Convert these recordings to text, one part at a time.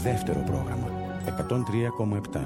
δεύτερο πρόγραμμα 103,7.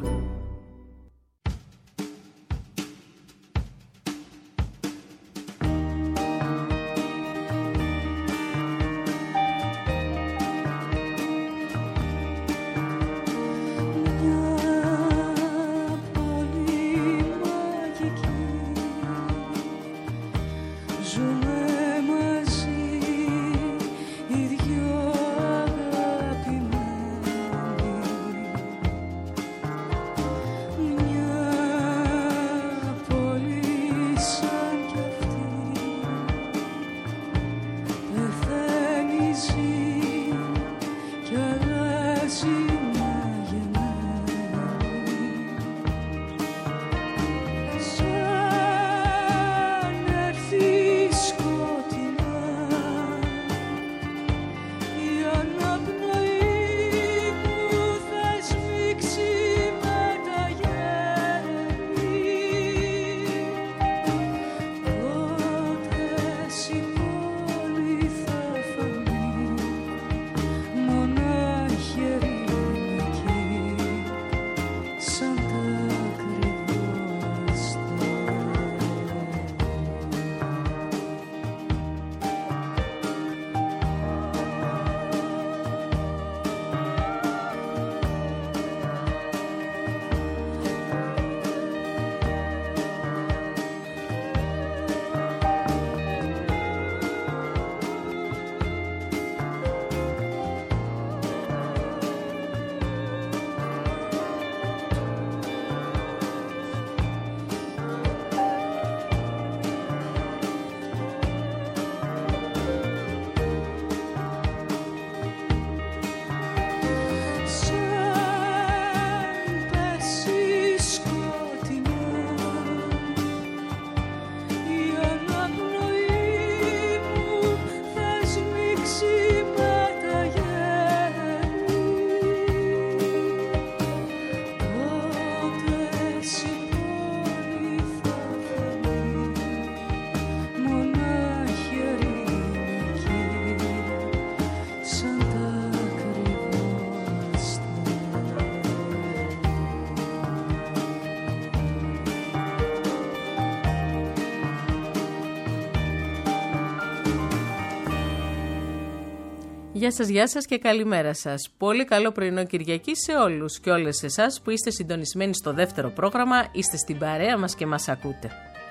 Γεια σας και καλημέρα σας. Πολύ καλό πρωινό Κυριακή σε όλους και όλες εσάς που είστε συντονισμένοι στο δεύτερο πρόγραμμα, είστε στην παρέα μας και μας ακούτε.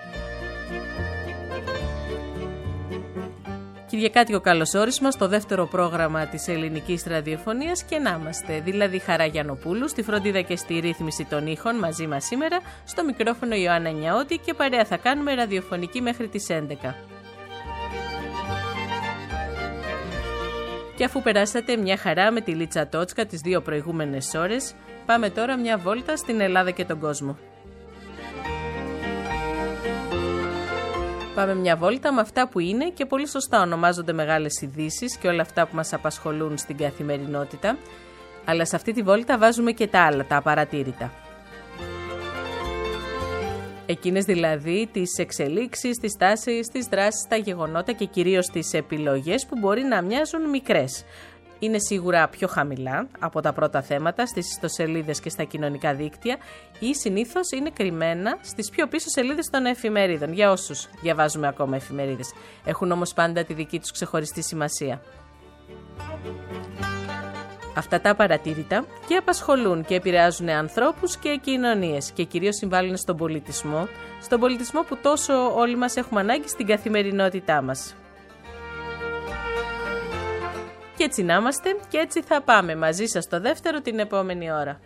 Κυριακάτικο καλωσόρισμα στο δεύτερο πρόγραμμα της ελληνικής ραδιοφωνίας και να είμαστε, δηλαδή Χαρά Γιαννοπούλου, στη φροντίδα και στη ρύθμιση των ήχων μαζί μας σήμερα, στο μικρόφωνο Ιωάννα Νιαώτη και παρέα θα κάνουμε ραδιοφωνική μέχρι τις 11. Και αφού περάσατε μια χαρά με τη Λίτσα Τότσκα τις δύο προηγούμενες ώρες, πάμε τώρα μια βόλτα στην Ελλάδα και τον κόσμο. Πάμε μια βόλτα με αυτά που είναι και πολύ σωστά ονομάζονται μεγάλες ειδήσεις και όλα αυτά που μας απασχολούν στην καθημερινότητα, αλλά σε αυτή τη βόλτα βάζουμε και τα άλλα, τα απαρατήρητα. Εκείνες δηλαδή τις εξελίξεις, τις τάσεις, τις δράσεις, τα γεγονότα και κυρίως τις επιλογές που μπορεί να μοιάζουν μικρές. Είναι σίγουρα πιο χαμηλά από τα πρώτα θέματα στις ιστοσελίδες και στα κοινωνικά δίκτυα ή συνήθως είναι κρυμμένα στις πιο πίσω σελίδες των εφημερίδων, για όσους διαβάζουμε ακόμα εφημερίδες. Έχουν όμως πάντα τη δική τους ξεχωριστή σημασία. Αυτά τα παρατήρητα και απασχολούν και επηρεάζουν ανθρώπους και κοινωνίες και κυρίως συμβάλλουν στον πολιτισμό που τόσο όλοι μας έχουμε ανάγκη στην καθημερινότητά μας. Και έτσι να είμαστε και έτσι θα πάμε μαζί σας στο δεύτερο την επόμενη ώρα.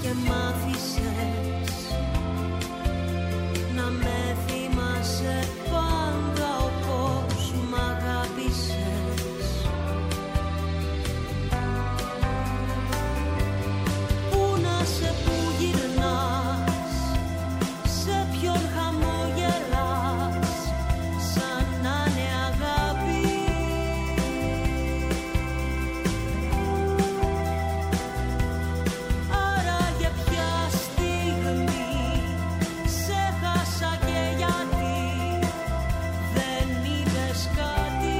και μ' άφησες να με θυμάσαι πάντα όπως μ' αγάπησες. Πού να σε, πού γυρνάς, σε ποιον χαμογελάς, σαν να είναι αγάπη. Άραγε ποια στιγμή σε χάσα και γιατί δεν είπες κάτι.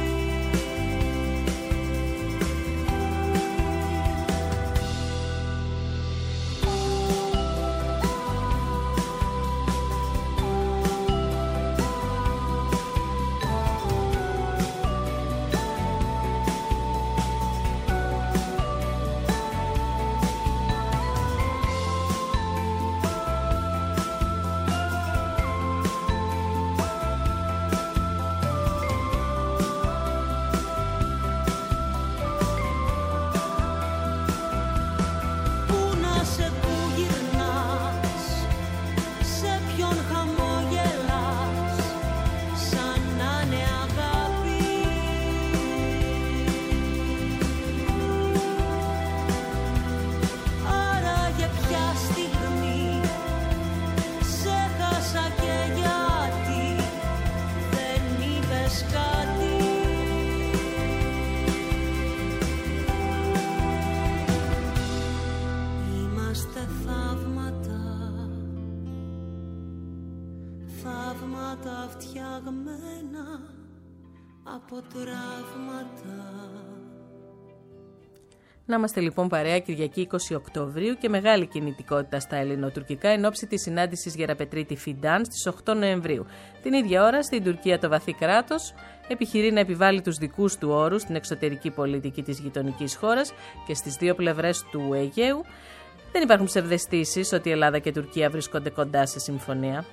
Πού να σε, πού γυρνάς, σε ποιον χαμογελάς, σαν να είναι αγάπη. Άραγε ποια στιγμή σε χάσα και γιατί δεν είπες κάτι. Είμαστε θαύματα, θαύματα φτιαγμένα από τραύματα. Να είμαστε λοιπόν παρέα Κυριακή 20 Οκτωβρίου και μεγάλη κινητικότητα στα ελληνοτουρκικά εν ώψη της συνάντησης Γεραπετρίτη Φιντάν στις 8 Νοεμβρίου. Την ίδια ώρα στην Τουρκία το βαθύ κράτος επιχειρεί να επιβάλλει τους δικούς του όρους στην εξωτερική πολιτική της γειτονικής χώρας και στις δύο πλευρές του Αιγαίου. Δεν υπάρχουν ψευδαισθήσεις ότι η Ελλάδα και η Τουρκία βρίσκονται κοντά σε συμφωνία.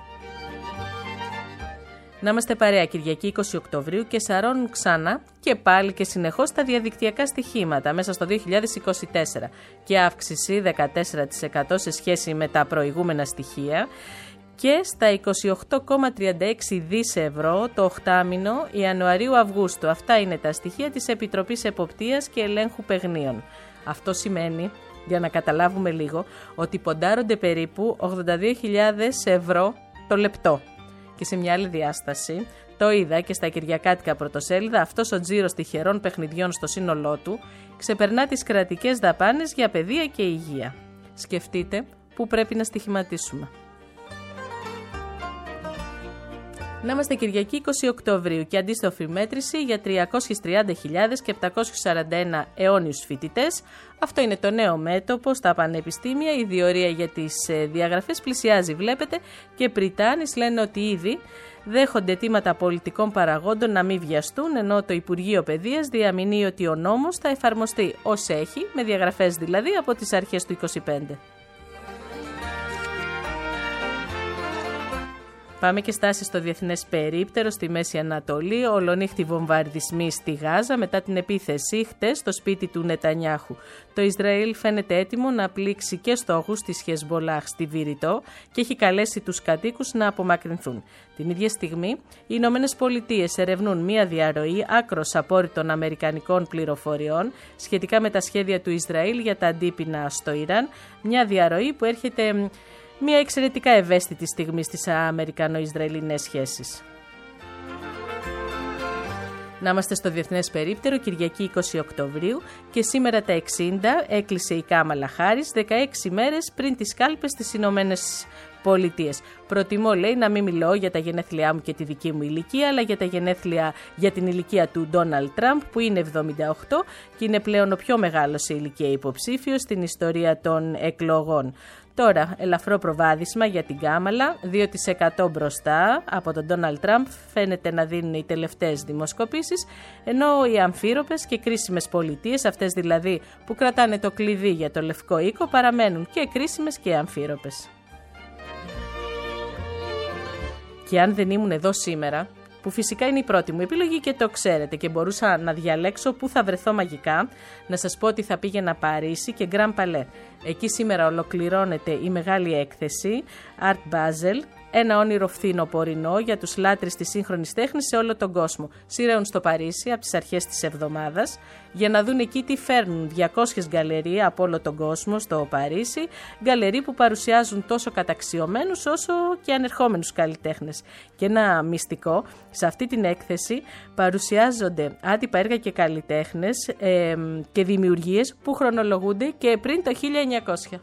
Να είμαστε παρέα Κυριακή 20 Οκτωβρίου και σαρώνουν ξανά και πάλι και συνεχώς τα διαδικτυακά στοιχήματα μέσα στο 2024 και αύξηση 14% σε σχέση με τα προηγούμενα στοιχεία και στα 28,36 δις ευρώ το οχτάμηνο Ιανουαρίου-Αυγούστου. Αυτά είναι τα στοιχεία της Επιτροπής Εποπτείας και Ελέγχου Παιγνίων. Αυτό σημαίνει, για να καταλάβουμε λίγο, ότι ποντάρονται περίπου 82.000 ευρώ το λεπτό. Και σε μια άλλη διάσταση, το είδα και στα κυριακάτικα πρωτοσέλιδα, αυτός ο τζίρος τυχερών παιχνιδιών στο σύνολό του ξεπερνά τις κρατικές δαπάνες για παιδεία και υγεία. Σκεφτείτε πού πρέπει να στοιχηματίσουμε. Να είμαστε Κυριακή 20 Οκτωβρίου και αντίστοφη μέτρηση για 330.741 αιώνιους φοιτητές. Αυτό είναι το νέο μέτωπο στα πανεπιστήμια. Η διορία για τις διαγραφές πλησιάζει, βλέπετε, και Πριτάνης λένε ότι ήδη δέχονται αιτήματα πολιτικών παραγόντων να μην βιαστούν, ενώ το Υπουργείο Παιδείας διαμηνύει ότι ο νόμος θα εφαρμοστεί ως έχει, με διαγραφές δηλαδή από τις αρχές του 25. Πάμε και στάσεις στο διεθνές περίπτερο στη Μέση Ανατολή. Ολονύχτη βομβαρδισμοί στη Γάζα μετά την επίθεση χτες στο σπίτι του Νετανιάχου. Το Ισραήλ φαίνεται έτοιμο να πλήξει και στόχους της Χεσμπολάχ στη Βηρητό και έχει καλέσει τους κατοίκους να απομακρυνθούν. Την ίδια στιγμή, οι Ηνωμένες Πολιτείες ερευνούν μία διαρροή άκρως απόρριτων αμερικανικών πληροφοριών σχετικά με τα σχέδια του Ισραήλ για τα αντίπεινα στο Ιράν. Μια διαρροή που έρχεται μια εξαιρετικά ευαίσθητη στιγμή στις αμερικανο-ισραηλινές σχέσεις. Να είμαστε στο διεθνές περίπτερο, Κυριακή 20 Οκτωβρίου και σήμερα τα 60 έκλεισε η Κάμαλα Χάρις 16 μέρες πριν τις κάλπες στις Ηνωμένες Πολιτείες. Προτιμώ, λέει, να μην μιλώ για τα γενέθλιά μου και τη δική μου ηλικία, αλλά για τα γενέθλια για την ηλικία του Ντόναλντ Τραμπ, που είναι 78 και είναι πλέον ο πιο μεγάλος σε ηλικία υποψήφιος στην ιστορία των εκλογών. Τώρα, ελαφρό προβάδισμα για την Κάμαλα, 2% μπροστά από τον Ντόναλντ Τραμπ φαίνεται να δίνουν οι τελευταίες δημοσκοπήσεις, ενώ οι αμφίροπες και κρίσιμες πολιτείες, αυτές δηλαδή που κρατάνε το κλειδί για το Λευκό Οίκο, παραμένουν και κρίσιμες και αμφίροπες. Και αν δεν ήμουν εδώ σήμερα, που φυσικά είναι η πρώτη μου επιλογή και το ξέρετε και μπορούσα να διαλέξω πού θα βρεθώ μαγικά, να σας πω ότι θα πήγαινα Παρίσι και Grand Palais. Εκεί σήμερα ολοκληρώνεται η μεγάλη έκθεση Art Basel, ένα όνειρο φθινοπορεινό για τους λάτρεις της σύγχρονης τέχνης σε όλο τον κόσμο. Σειραίουν στο Παρίσι από τις αρχές της εβδομάδας για να δουν εκεί τι φέρνουν 200 γκαλερί από όλο τον κόσμο στο Παρίσι, γκαλερί που παρουσιάζουν τόσο καταξιωμένους όσο και ανερχόμενους καλλιτέχνες. Και ένα μυστικό, σε αυτή την έκθεση παρουσιάζονται άτυπα έργα και καλλιτέχνες και δημιουργίες που χρονολογούνται και πριν το 1900.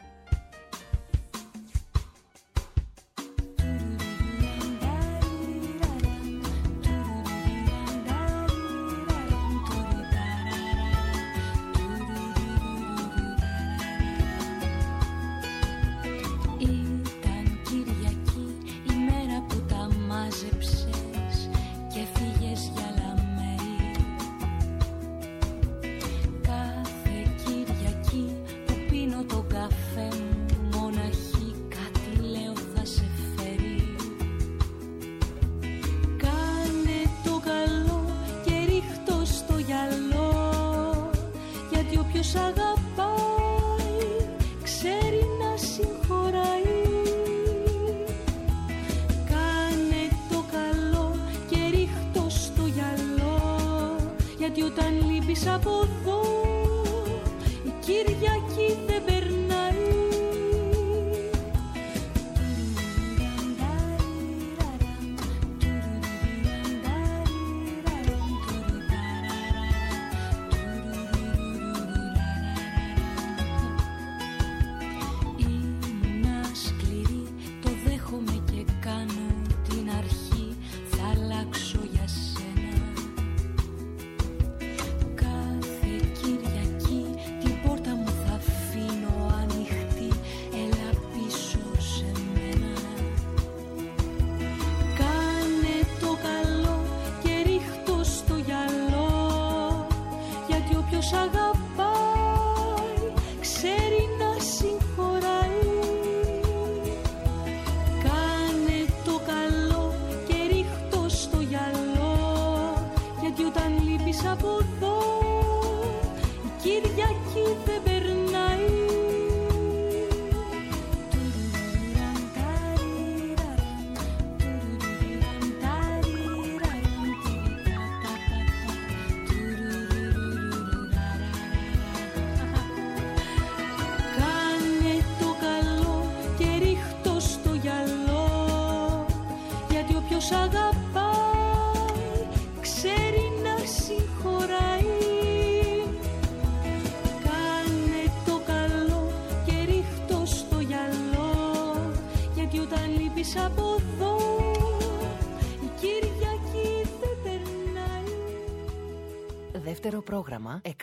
Δεύτερο πρόγραμμα 103,7.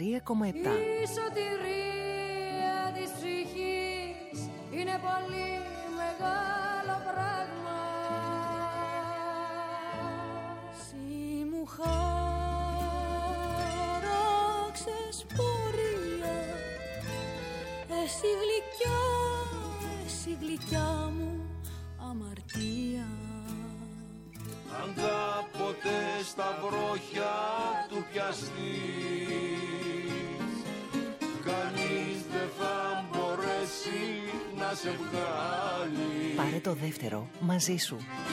Η σωτηρία της ψυχής είναι πολύ μεγάλο πράγμα. Συ μου χάραξες πορεία, εσύ γλυκιά μου αμαρτία. Αν κάποτε στα βρόχια του πιαστείς, κανείς δεν θα μπορέσει να σε βγάλει. Πάρε το δεύτερο μαζί σου.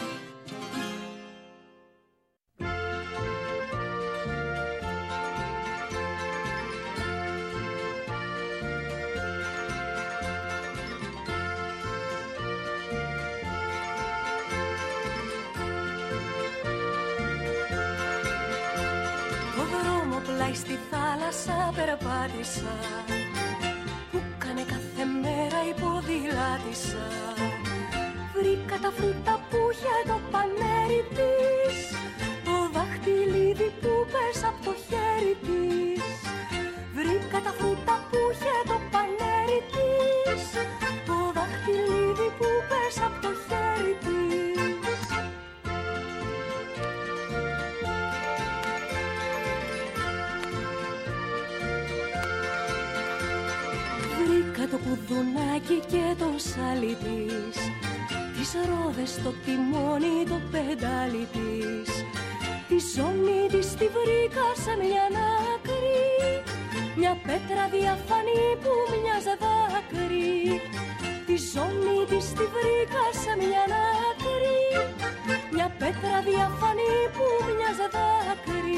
Στη θάλασσα περπάτησα, που κάνε κάθε μέρα υποδηλάτησα. Βρήκα τα φρούτα που είχε το πανέρι της, το δαχτυλίδι που πέσα από το χέρι της. Βρήκα τα φρούτα που είχε το πανέρι της, το δαχτυλίδι που πέσα από το χέρι της. Το κουδουνάκι και το σάλι της, τη τις ρόδες στο τιμόνι το πεντάλι της. Τη ζώνη της τη βρήκα σε μια άκρη, μια πέτρα διαφανή που μοιάζε δάκρυ. Τη ζώνη της τη βρήκα σε μια άκρη, μια πέτρα διαφανή που μοιάζε δάκρυ.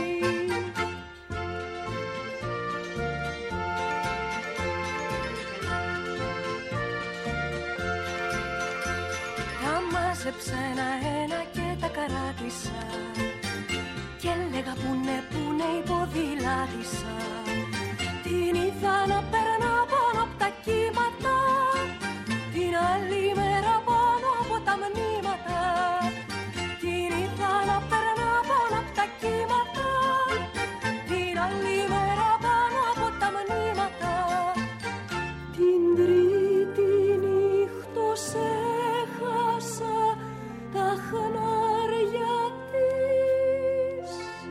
Τα μάζεψα ένα-ένα και τα καράτησα κι έλεγα πούνε η ποδηλάτησα. Την είδα να περνά πάνω απ' τα κύματα, την άλλη μέρα πάνω από τα μνήματα. Την είδα να περνά πάνω απ' τα κύματα, την άλλη μέρα πάνω από τα μνήματα. Την τρίτη νύχτος έχασα τα χνάρια της,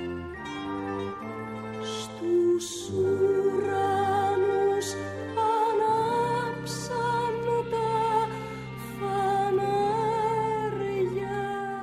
στους ουρανούς ανάψαν τα φανάρια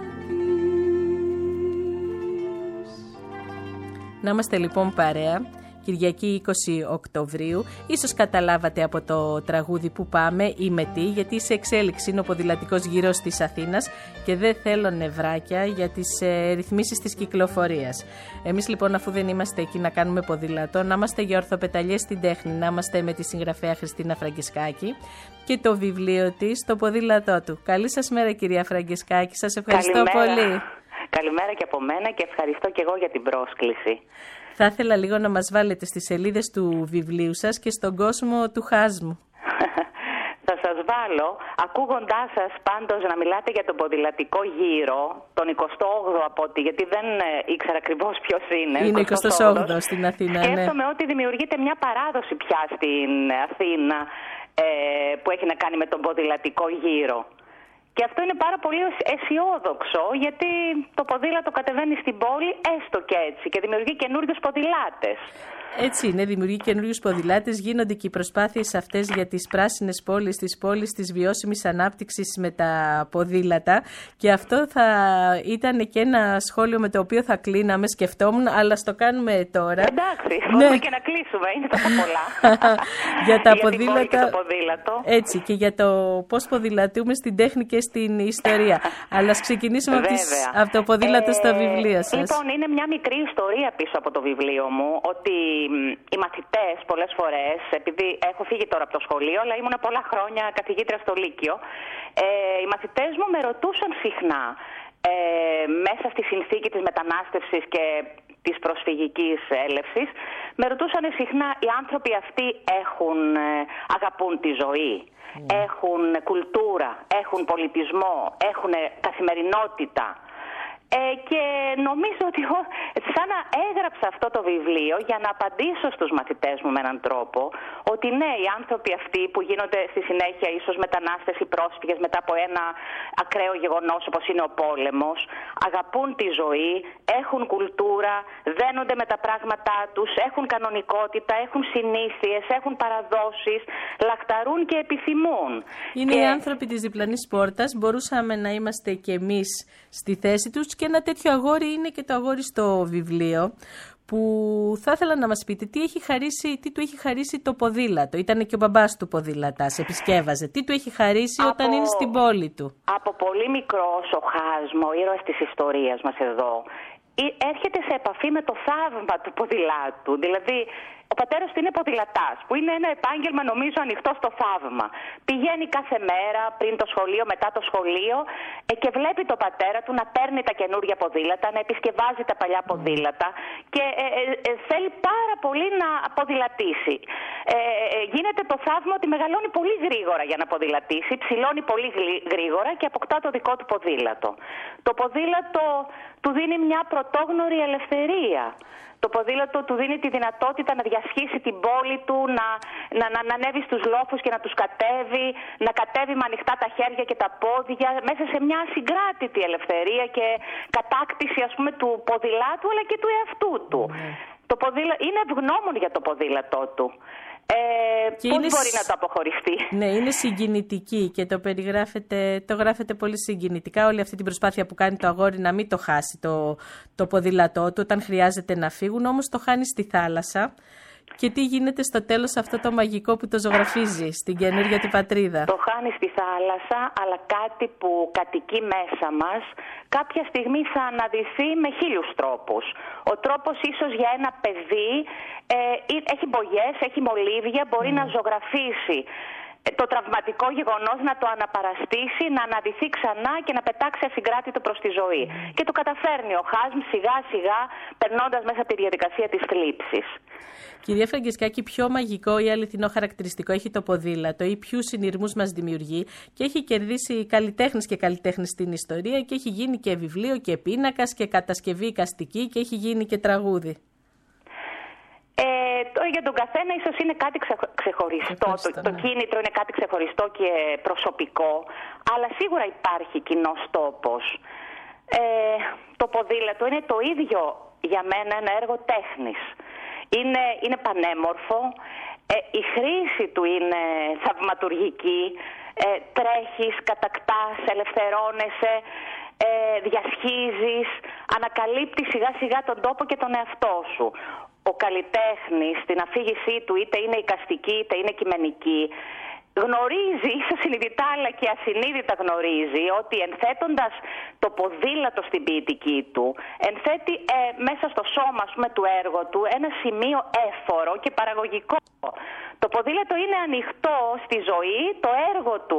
της. Να είμαστε λοιπόν παρέα, Κυριακή 20 Οκτωβρίου. Ίσως καταλάβατε από το τραγούδι που πάμε, είμαι τι, γιατί σε εξέλιξη είναι ο ποδηλατικός γύρος της Αθήνας και δεν θέλω νευράκια για τις ρυθμίσεις της κυκλοφορίας. Εμείς λοιπόν, αφού δεν είμαστε εκεί να κάνουμε ποδήλατο, να είμαστε για ορθοπεταλιές στην τέχνη, να είμαστε με τη συγγραφέα Χριστίνα Φραγκεσκάκη και το βιβλίο της, το ποδήλατό του. Καλή σας μέρα, κυρία Φραγκεσκάκη, σας ευχαριστώ πολύ. Καλημέρα και από μένα και ευχαριστώ και εγώ για την πρόσκληση. Θα ήθελα λίγο να μας βάλετε στις σελίδες του βιβλίου σας και στον κόσμο του χάσμου. Θα σας βάλω, ακούγοντάς σας πάντως να μιλάτε για τον ποδηλατικό γύρο, τον 28ο από ό,τι, γιατί δεν ήξερα ακριβώς ποιος είναι. Είναι 28ο στην Αθήνα, ναι. Σκέφτομαι ότι δημιουργείται μια παράδοση πια στην Αθήνα που έχει να κάνει με τον ποδηλατικό γύρο. Και αυτό είναι πάρα πολύ αισιόδοξο, γιατί το ποδήλατο κατεβαίνει στην πόλη έστω και έτσι και δημιουργεί καινούριους ποδηλάτες. Έτσι είναι, δημιουργεί καινούριους ποδηλάτες, γίνονται και οι προσπάθειες αυτές για τις πράσινες πόλεις, τις πόλεις της βιώσιμης ανάπτυξης με τα ποδήλατα. Και αυτό θα ήταν και ένα σχόλιο με το οποίο θα κλείναμε, σκεφτόμουν, αλλά στο κάνουμε τώρα. Εντάξει, μπορούμε και να κλείσουμε, είναι τόσο πολλά. Για τα ποδήλατα. Και το ποδήλατο. Έτσι, και για το πώς ποδηλατούμε στην τέχνη και στην ιστορία. Αλλά ας ξεκινήσουμε από το ποδήλατο στα βιβλία σας. Λοιπόν, είναι μια μικρή ιστορία πίσω από το βιβλίο μου, ότι οι μαθητές πολλές φορές, επειδή έχω φύγει τώρα από το σχολείο, αλλά ήμουν πολλά χρόνια καθηγήτρια στο Λύκειο, οι μαθητές μου με ρωτούσαν συχνά, μέσα στη συνθήκη της μετανάστευσης και της προσφυγικής έλευσης, με ρωτούσαν συχνά, οι άνθρωποι αυτοί αγαπούν τη ζωή, έχουν κουλτούρα, έχουν πολιτισμό, έχουν καθημερινότητα. Και νομίζω ότι σαν να έγραψα αυτό το βιβλίο για να απαντήσω στους μαθητές μου με έναν τρόπο ότι ναι, οι άνθρωποι αυτοί που γίνονται στη συνέχεια ίσως μετανάστες ή πρόσφυγες μετά από ένα ακραίο γεγονός όπως είναι ο πόλεμος, αγαπούν τη ζωή, έχουν κουλτούρα, δένονται με τα πράγματά τους, έχουν κανονικότητα, έχουν συνήθειες, έχουν παραδόσεις, λαχταρούν και επιθυμούν. Είναι οι άνθρωποι της διπλανής πόρτας, μπορούσαμε να είμαστε κι εμείς στη θέση τους. Και ένα τέτοιο αγόρι είναι και το αγόρι στο βιβλίο, που θα ήθελα να μας πείτε τι του έχει χαρίσει το ποδήλατο. Ήταν και ο μπαμπάς του ποδήλατας, επισκεύαζε. Τι του έχει χαρίσει όταν είναι στην πόλη του. Από πολύ μικρός ο Χάσμο, ο ήρωας της ιστορίας μας εδώ, έρχεται σε επαφή με το θαύμα του ποδηλάτου. Δηλαδή, ο πατέρας του είναι ποδηλατάς, που είναι ένα επάγγελμα νομίζω ανοιχτό στο θαύμα. Πηγαίνει κάθε μέρα πριν το σχολείο, μετά το σχολείο και βλέπει τον πατέρα του να παίρνει τα καινούργια ποδήλατα, να επισκευάζει τα παλιά ποδήλατα και θέλει πάρα πολύ να ποδηλατήσει. Γίνεται το θαύμα ότι μεγαλώνει πολύ γρήγορα για να ποδηλατήσει, ψηλώνει πολύ γρήγορα και αποκτά το δικό του ποδήλατο. Το ποδήλατο του δίνει μια πρωτόγνωρη ελευθερία. Το ποδήλατο του δίνει τη δυνατότητα να διασχίσει την πόλη του, να ανέβει στους λόφους και να τους κατέβει, να κατέβει με ανοιχτά τα χέρια και τα πόδια, μέσα σε μια συγκράτητη ελευθερία και κατάκτηση, ας πούμε, του ποδηλάτου αλλά και του εαυτού του. Το είναι ευγνώμων για το ποδήλατό του. Πώς μπορεί να το αποχωριστεί? Ναι, είναι συγκινητική και το γράφετε πολύ συγκινητικά όλη αυτή την προσπάθεια που κάνει το αγόρι να μην το χάσει το ποδήλατό του όταν χρειάζεται να φύγουν, όμως το χάνει στη θάλασσα. Και τι γίνεται στο τέλος αυτό το μαγικό που το ζωγραφίζει στην καινούργια του πατρίδα? Το χάνει στη θάλασσα, αλλά κάτι που κατοικεί μέσα μας κάποια στιγμή θα αναδυθεί με 1000 τρόπους. Ο τρόπος ίσως για ένα παιδί έχει μπογιές, έχει μολύβια, μπορεί να ζωγραφίσει το τραυματικό γεγονός, να το αναπαραστήσει, να αναδυθεί ξανά και να πετάξει ασυγκράτητο προς τη ζωή. Και το καταφέρνει ο Χάσμ σιγά σιγά, περνώντας μέσα από τη διαδικασία της θλίψης. Κυρία Φραγκεσκάκη, πιο μαγικό ή αληθινό χαρακτηριστικό έχει το ποδήλατο ή ποιους συνειρμούς μας δημιουργεί, και έχει κερδίσει καλλιτέχνες και καλλιτέχνες στην ιστορία και έχει γίνει και βιβλίο και πίνακας και κατασκευή εικαστική και έχει γίνει και τραγούδι. Για τον καθένα ίσως είναι κάτι ξεχωριστό. Το κίνητρο είναι κάτι ξεχωριστό και προσωπικό, αλλά σίγουρα υπάρχει κοινός τόπος. Το ποδήλατο είναι το ίδιο για μένα ένα έργο τέχνης. Είναι πανέμορφο, η χρήση του είναι θαυματουργική, τρέχεις, κατακτάς, ελευθερώνεσαι, διασχίζεις, ανακαλύπτεις σιγά σιγά τον τόπο και τον εαυτό σου. Ο καλλιτέχνης στην αφήγησή του, είτε είναι εικαστική είτε είναι κειμενική, γνωρίζει, ίσως συνειδητά αλλά και ασυνείδητα γνωρίζει, ότι ενθέτοντας το ποδήλατο στην ποιητική του, ενθέτει μέσα στο σώμα του έργου του ένα σημείο έφορο και παραγωγικό. Το ποδήλατο είναι ανοιχτό στη ζωή, το έργο του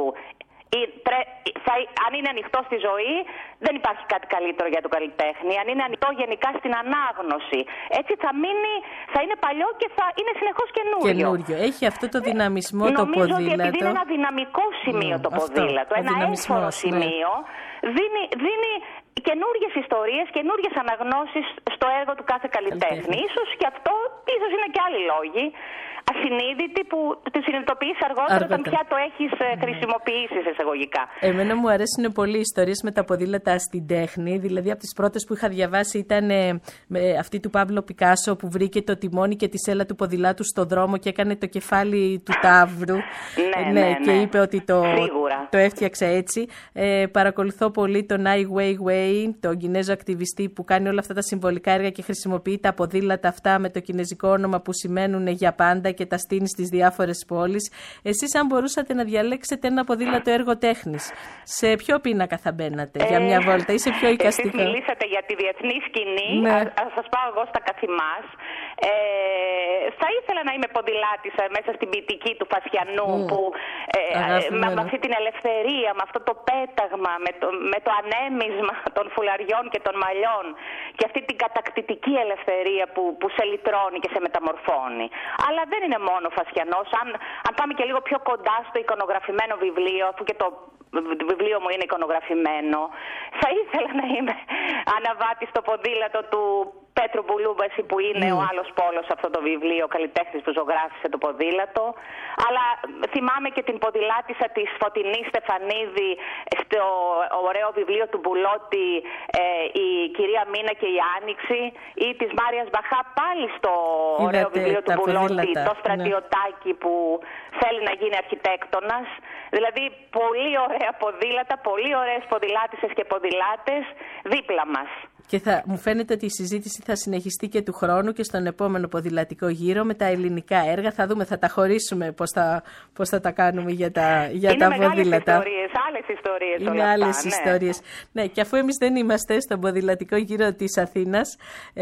αν είναι ανοιχτό στη ζωή, δεν υπάρχει κάτι καλύτερο για τον καλλιτέχνη. Αν είναι ανοιχτό γενικά στην ανάγνωση, έτσι θα είναι παλιό και θα είναι συνεχώς καινούριο. Έχει αυτό το δυναμισμό το ποδήλατο. Νομίζω ότι επειδή είναι ένα δυναμικό σημείο το ποδήλατο, ένα έσφορο σημείο, δίνει καινούργιες ιστορίες, καινούργιες αναγνώσεις στο έργο του κάθε καλλιτέχνη. Ίσως και αυτό, ίσως είναι και άλλοι λόγοι ασυνείδητοι που τη συνειδητοποιείς αργότερα όταν πια το έχεις χρησιμοποιήσει εισαγωγικά. Εμένα μου αρέσουν πολύ οι ιστορίες με τα ποδήλατα στην τέχνη. Δηλαδή από τις πρώτες που είχα διαβάσει ήταν αυτή του Παύλο Πικάσο που βρήκε το τιμόνι και τη σέλα του ποδηλάτου στο δρόμο και έκανε το κεφάλι του ταύρου. Ναι, και είπε ότι το έφτιαξε έτσι. Παρακολουθώ πολύ τον Ai Weiwei, τον Κινέζο ακτιβιστή που κάνει όλα αυτά τα συμβολικά έργα και χρησιμοποιεί τα ποδήλατα αυτά με το κινέζικο όνομα που σημαίνουν για πάντα και τα στείνει στις διάφορες πόλεις. Εσείς, αν μπορούσατε να διαλέξετε ένα ποδήλατο έργο τέχνης, σε ποιο πίνακα θα μπαίνατε για μια βόλτα ή σε ποιο εικαστικό? Εσείς μιλήσατε για τη διεθνή σκηνή, ας σας πάω εγώ στα καθημάς. Θα ήθελα να είμαι ποδηλάτησα μέσα στην ποιητική του Φασιανού, που με αυτή την ελευθερία, με αυτό το πέταγμα, με το ανέμισμα των φουλαριών και των μαλλιών και αυτή την κατακτητική ελευθερία που σε λυτρώνει και σε μεταμορφώνει. Αλλά δεν είναι μόνο Φασιανός. Αν πάμε και λίγο πιο κοντά στο εικονογραφημένο βιβλίο, αφού και το βιβλίο μου είναι εικονογραφημένο, θα ήθελα να είμαι αναβάτη στο ποδήλατο του Πέτρου Μπουλούμπαση, που είναι ο άλλος πόλος σε αυτό το βιβλίο, ο καλλιτέχνης που ζωγράφισε το ποδήλατο. Αλλά θυμάμαι και την ποδηλάτησα της Φωτεινής Στεφανίδη στο ωραίο βιβλίο του Μπουλότη, η κυρία Μίνα και η Άνοιξη, ή της Μάριας Μπαχά πάλι στο ωραίο βιβλίο του Μπουλότη, το στρατιωτάκι που θέλει να γίνει αρχιτέκτονας. Δηλαδή πολύ ωραία ποδήλατα, πολύ ωραίες ποδηλάτισσες και ποδηλάτες δίπλα μας. Και μου φαίνεται ότι η συζήτηση θα συνεχιστεί και του χρόνου και στον επόμενο ποδηλατικό γύρο με τα ελληνικά έργα. Θα δούμε, θα τα χωρίσουμε πώς θα τα κάνουμε για τα ποδήλατα. Άλλες ιστορίες. Είναι άλλες ιστορίες. Ναι, και αφού εμείς δεν είμαστε στον ποδηλατικό γύρο της Αθήνας,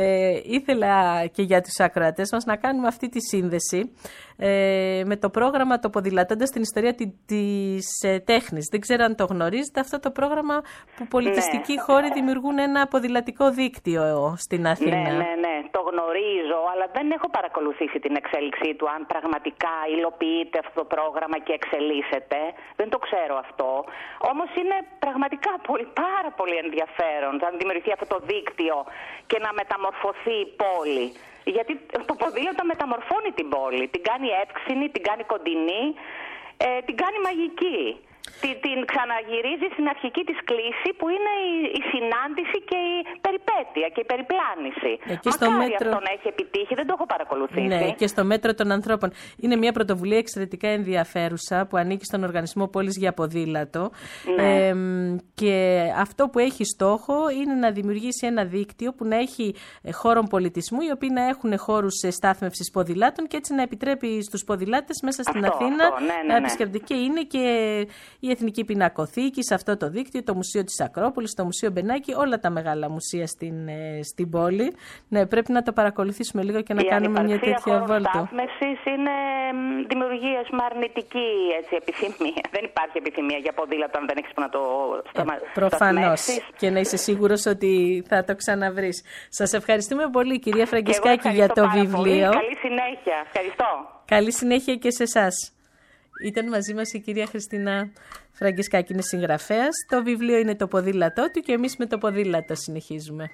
ήθελα και για τους ακροατές μας να κάνουμε αυτή τη σύνδεση με το πρόγραμμα το Ποδηλατώντας την ιστορία της τέχνης. Δεν ξέρω αν το γνωρίζετε, αυτό το πρόγραμμα που πολιτιστικοί χώροι δημιουργούν ένα ποδηλατικό δίκτυο στην Αθήνα. Ναι, το γνωρίζω, αλλά δεν έχω παρακολουθήσει την εξέλιξή του, αν πραγματικά υλοποιείται αυτό το πρόγραμμα και εξελίσσεται. Δεν το ξέρω αυτό. Όμως είναι πραγματικά πάρα πολύ ενδιαφέρον να δημιουργηθεί αυτό το δίκτυο και να μεταμορφωθεί η πόλη. Γιατί το ποδήλατο μεταμορφώνει την πόλη, την κάνει εύξηνη, την κάνει κοντινή, την κάνει μαγική. την ξαναγυρίζει στην αρχική της κλίση που είναι η συνάντηση και η περιπέτεια και η περιπλάνηση. Μακάρι αυτό να έχει επιτύχει, δεν το έχω παρακολουθήσει. Ναι, και στο μέτρο των ανθρώπων. Είναι μια πρωτοβουλία εξαιρετικά ενδιαφέρουσα που ανήκει στον Οργανισμό Πόλης για Ποδήλατο. Ναι. Και αυτό που έχει στόχο είναι να δημιουργήσει ένα δίκτυο που να έχει χώρων πολιτισμού, οι οποίοι να έχουν χώρους στάθμευσης ποδηλάτων και έτσι να επιτρέπει στους ποδηλάτες μέσα στην Αθήνα να επισκεφτεί. Και είναι και η Εθνική Πινακοθήκη σε αυτό το δίκτυο, το Μουσείο της Ακρόπολης, το Μουσείο Μπενάκη, όλα τα μεγάλα μουσεία στην πόλη. Ναι, πρέπει να το παρακολουθήσουμε λίγο και να κάνουμε μια τέτοια βόλτα. Η στάθμευσης είναι δημιουργία με αρνητική επιθυμία. Δεν υπάρχει επιθυμία για ποδήλατο αν δεν έχεις που να το σταματήσεις. Προφανώς. Και να είσαι σίγουρος ότι θα το ξαναβρεις. Σας ευχαριστούμε πολύ, κυρία Φραγκισκάκη, για το βιβλίο. Πολύ. Καλή συνέχεια. Ευχαριστώ. Καλή συνέχεια και σε εσάς. Ήταν μαζί μας η κυρία Χριστίνα Φραγκισκάκη, είναι συγγραφέας. Το βιβλίο είναι το ποδήλατό του και εμείς με το ποδήλατο συνεχίζουμε.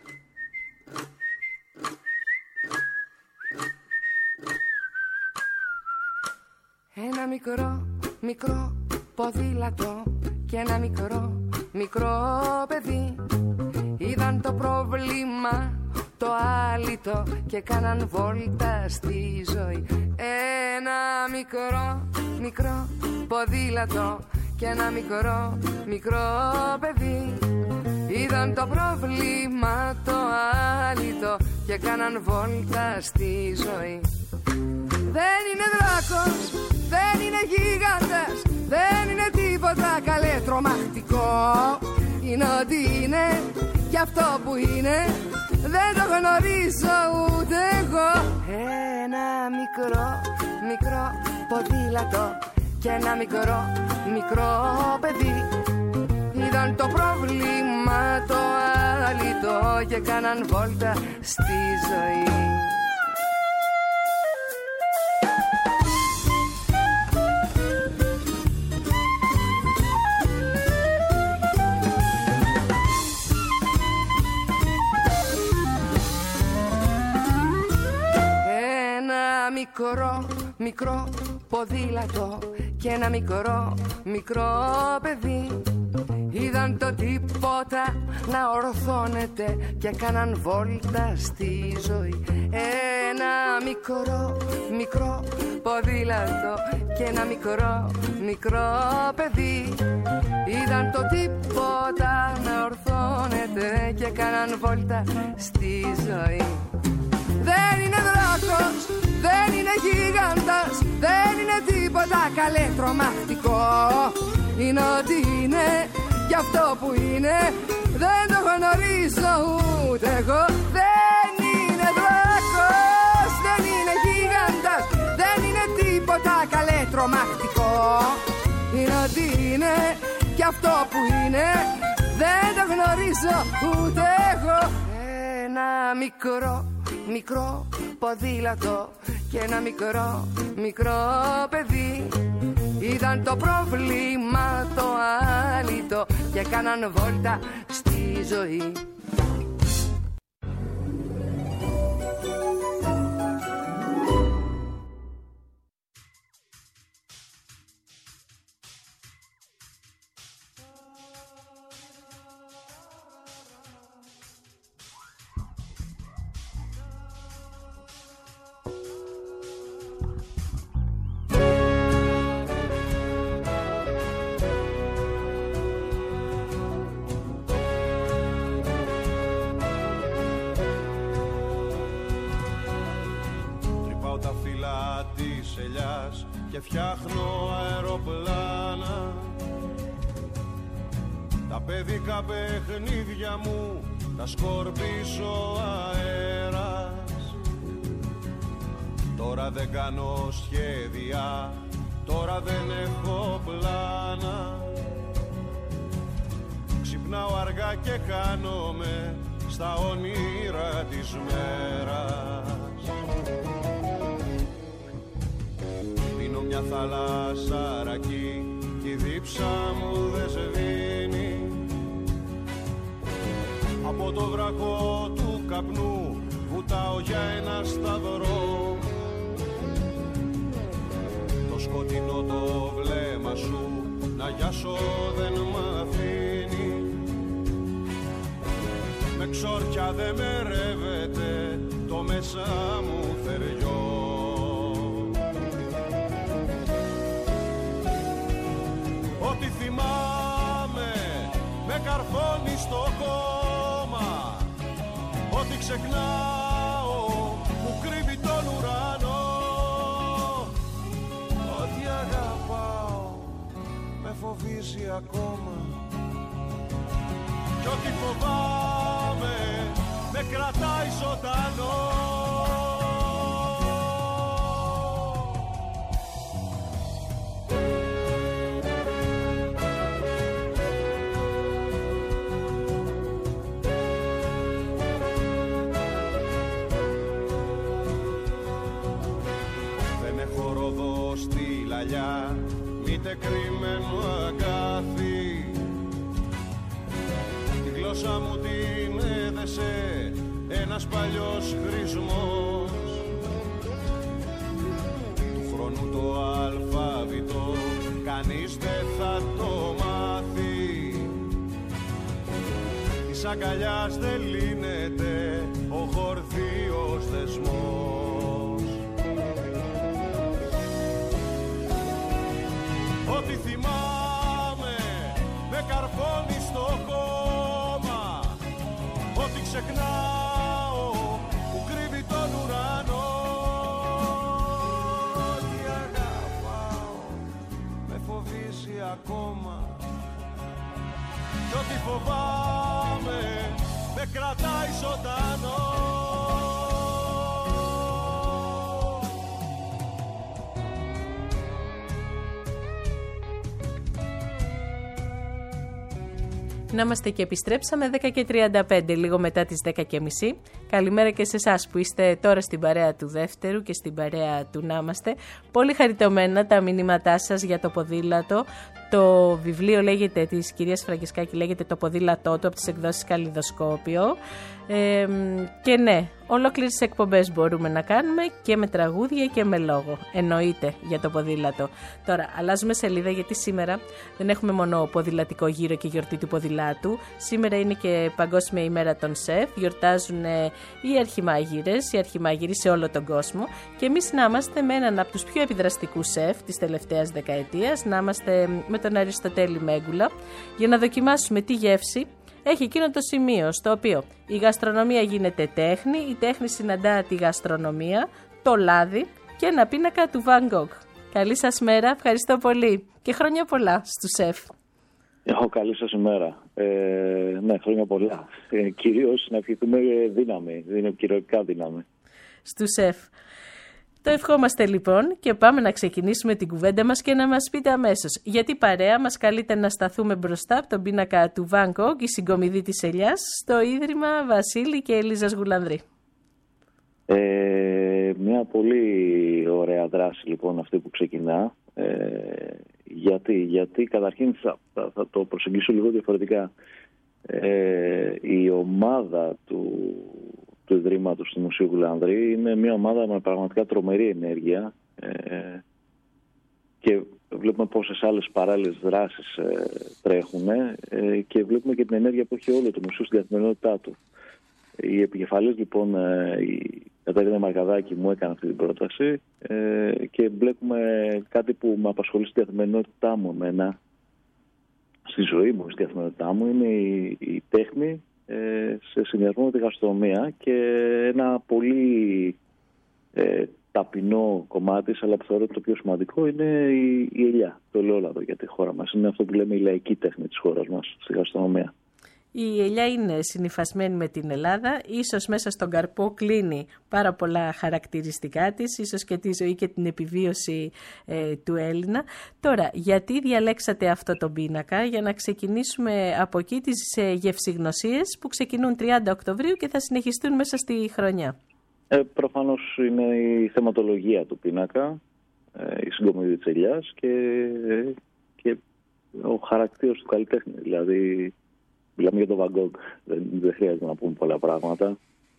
Ένα μικρό ποδήλατο και ένα μικρό παιδί είδαν το πρόβλημα το άλυτο και κάναν βόλτα στη ζωή. Ένα μικρό ποδήλατο και ένα μικρό παιδί είδαν το πρόβλημα το άλυτο και κάναν βόλτα στη ζωή. Δεν είναι δράκος, δεν είναι γίγαντας, δεν είναι τίποτα καλέ τρομακτικό. Είναι ό,τι είναι κι αυτό που είναι δεν το γνωρίζω ούτε εγώ. Ένα μικρό ποδήλατο και ένα μικρό παιδί είδαν το πρόβλημα το άλυτο και κάναν βόλτα στη ζωή. Μικρό ποδήλατο και ένα μικρό παιδί είδαν το τίποτα να ορθώνεται και κάναν βόλτα στη ζωή. Ένα μικρό ποδήλατο και ένα μικρό παιδί είδαν το τίποτα να ορθώνεται και κάναν βόλτα στη ζωή. Δεν είναι δράκος, δεν είναι γίγαντας, δεν είναι τίποτα καλέ τρομακτικό. Είναι ό,τι είναι κι αυτό που είναι δεν το γνωρίζω ούτε εγώ. Δεν είναι δράκος, δεν είναι γίγαντας, δεν είναι τίποτα καλέ τρομακτικό. Είναι ό,τι είναι κι αυτό που είναι δεν το γνωρίζω ούτε εγώ. Ένα μικρό ποδήλατο και ένα μικρό παιδί είδαν το πρόβλημα το άλυτο και κάναν βόλτα στη ζωή. Και φτιάχνω αεροπλάνα. Τα παιδικά παιχνίδια μου τα σκορπίσω αέρας. Τώρα δεν κάνω σχέδια, τώρα δεν έχω πλάνα. Ξυπνάω αργά και χάνομαι στα όνειρα της μέρας. Μια θάλασσα ρακή κι η δίψα μου δεν σβήνει. Από το βράχο του καπνού βουτάω για ένα σταυρό. Το σκοτεινό το βλέμμα σου να Αγιάσω δεν μ' αφήνει, με ξόρκια δεν με ρεύεται το μέσα μου θεριό. Ό,τι θυμάμαι με καρφώνει στο κόμμα, ό,τι ξεχνάω μου κρύβει τον ουρανό. Ό,τι αγαπάω με φοβίζει ακόμα, κι ό,τι φοβάμαι με κρατάει ζωντανό. Δεν έχω ροδό στη λαλιά, μήτε κρυμμένο αγκάθι, τη γλώσσα μου την έδεσε ένας παλιός χρησμός. Του χρόνου το αλφάβητο κανείς δεν θα το μάθει, της αγκαλιάς δεν λύνεται ο χορδίος δεσμός. Ό,τι θυμάμαι με καρφώνει στο κόμμα, ό,τι ξεχνάω που κρύβει τον ουρανό. Ό,τι αγαπάω με φοβίζει ακόμα, κι ό,τι φοβάμαι με κρατάει ζωντανό. Να είμαστε και επιστρέψαμε 10:35, λίγο μετά τις 10:30. Καλημέρα και σε εσάς που είστε τώρα στην παρέα του δεύτερου και στην παρέα του Να είμαστε. Πολύ χαριτωμένα τα μηνύματά σας για το ποδήλατο. Το βιβλίο λέγεται, της κυρίας Φραγκισκάκη, λέγεται «Το ποδήλατό του» από τις εκδόσεις Καλλιδοσκόπιο. Και ναι, ολόκληρες εκπομπές μπορούμε να κάνουμε και με τραγούδια και με λόγο. Εννοείται για το ποδήλατο. Τώρα αλλάζουμε σελίδα, γιατί σήμερα δεν έχουμε μόνο ποδηλατικό γύρο και γιορτή του ποδηλάτου. Σήμερα είναι και Παγκόσμια ημέρα των σεφ. Γιορτάζουν οι αρχιμάγειρες, οι αρχιμάγειροι σε όλο τον κόσμο. Και εμείς να είμαστε με έναν από τους πιο επιδραστικούς σεφ της τελευταίας δεκαετίας, να είμαστε με τον Αριστοτέλη Μέγκουλα, για να δοκιμάσουμε τι γεύση έχει εκείνο το σημείο στο οποίο η γαστρονομία γίνεται τέχνη, η τέχνη συναντά τη γαστρονομία, το λάδι και ένα πίνακα του Van Gogh. Καλή σας μέρα, ευχαριστώ πολύ και χρόνια πολλά στους σεφ. Καλή σας ημέρα. Ναι, χρόνια πολλά. Κυρίως να ευχηθούμε δύναμη, κυριολεκτικά δύναμη. Στους σεφ. Το ευχόμαστε λοιπόν και πάμε να ξεκινήσουμε την κουβέντα μας και να μας πείτε αμέσως γιατί παρέα μας καλείται να σταθούμε μπροστά από τον πίνακα του Van Gogh, η συγκομιδή της ελιάς, στο Ίδρυμα Βασίλη και Ελίζας Γουλανδρή. Μια πολύ ωραία δράση λοιπόν αυτή που ξεκινά. Γιατί καταρχήν θα το προσεγγίσω λίγο διαφορετικά. Η ομάδα του Ιδρύματος του Μουσείου Γουλανδρή είναι μια ομάδα με πραγματικά τρομερή ενέργεια και βλέπουμε πόσες άλλες παράλληλες δράσεις τρέχουν και βλέπουμε και την ενέργεια που έχει όλο το μουσείο στην καθημερινότητά του. Η επικεφαλής λοιπόν, η Καταρίνα Μαρκαδάκη, μου έκανε αυτή την πρόταση και βλέπουμε κάτι που με απασχολεί στην καθημερινότητά μου εμένα, στη ζωή μου, στην καθημερινότητά μου, είναι η τέχνη σε συνδυασμό με τη γαστρονομία και ένα πολύ ταπεινό κομμάτι, αλλά που θεωρώ το πιο σημαντικό, είναι η ελιά, το ελαιόλαδο για τη χώρα μας. Είναι αυτό που λέμε η λαϊκή τέχνη της χώρας μας στη γαστρονομία. Η ελιά είναι συνυφασμένη με την Ελλάδα, ίσως μέσα στον καρπό κλείνει πάρα πολλά χαρακτηριστικά της, ίσως και τη ζωή και την επιβίωση του Έλληνα. Τώρα, γιατί διαλέξατε αυτό το πίνακα? Για να ξεκινήσουμε από εκεί τις γευσηγνωσίες που ξεκινούν 30 Οκτωβρίου και θα συνεχιστούν μέσα στη χρονιά. Προφανώς είναι η θεματολογία του πίνακα, η συγκομιδή της ελιάς και ο χαρακτήρας του καλλιτέχνη, δηλαδή μιλάμε για τον Van Gogh, δεν χρειάζεται να πούμε πολλά πράγματα.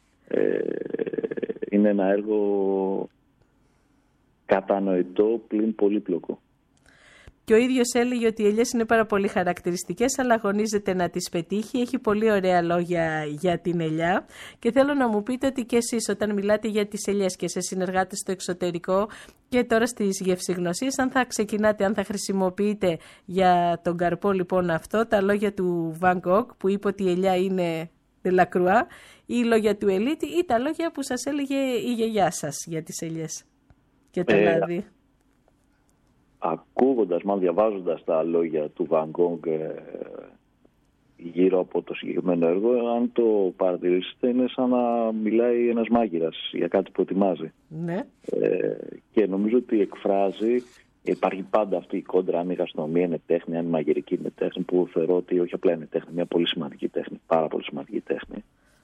Είναι ένα έργο κατανοητό πλην πολύπλοκο. Και ο ίδιος έλεγε ότι οι ελιές είναι πάρα πολύ χαρακτηριστικές, αλλά αγωνίζεται να τις πετύχει. Έχει πολύ ωραία λόγια για την ελιά. Και θέλω να μου πείτε ότι και εσείς όταν μιλάτε για τις ελιές και σε συνεργάτες στο εξωτερικό και τώρα στις γευσηγνωσίες, αν θα ξεκινάτε, αν θα χρησιμοποιείτε για τον καρπό λοιπόν αυτό τα λόγια του Van Gogh που είπε ότι η ελιά είναι Delacroix, ή λόγια του Ελίτη, ή τα λόγια που σας έλεγε η γιαγιά σας για τις ελιές και το λάδι. Ακούγοντας, μάλλον διαβάζοντας τα λόγια του Van Gogh γύρω από το συγκεκριμένο έργο, αν το παρατηρήσετε, είναι σαν να μιλάει ένας μάγειρας για κάτι που ετοιμάζει. Ναι. Και νομίζω ότι εκφράζει, υπάρχει πάντα αυτή η κόντρα αν η γαστρονομία είναι τέχνη, αν η μαγειρική είναι τέχνη, που θεωρώ ότι όχι απλά είναι τέχνη, μια πολύ σημαντική τέχνη, πάρα πολύ σημαντική τέχνη.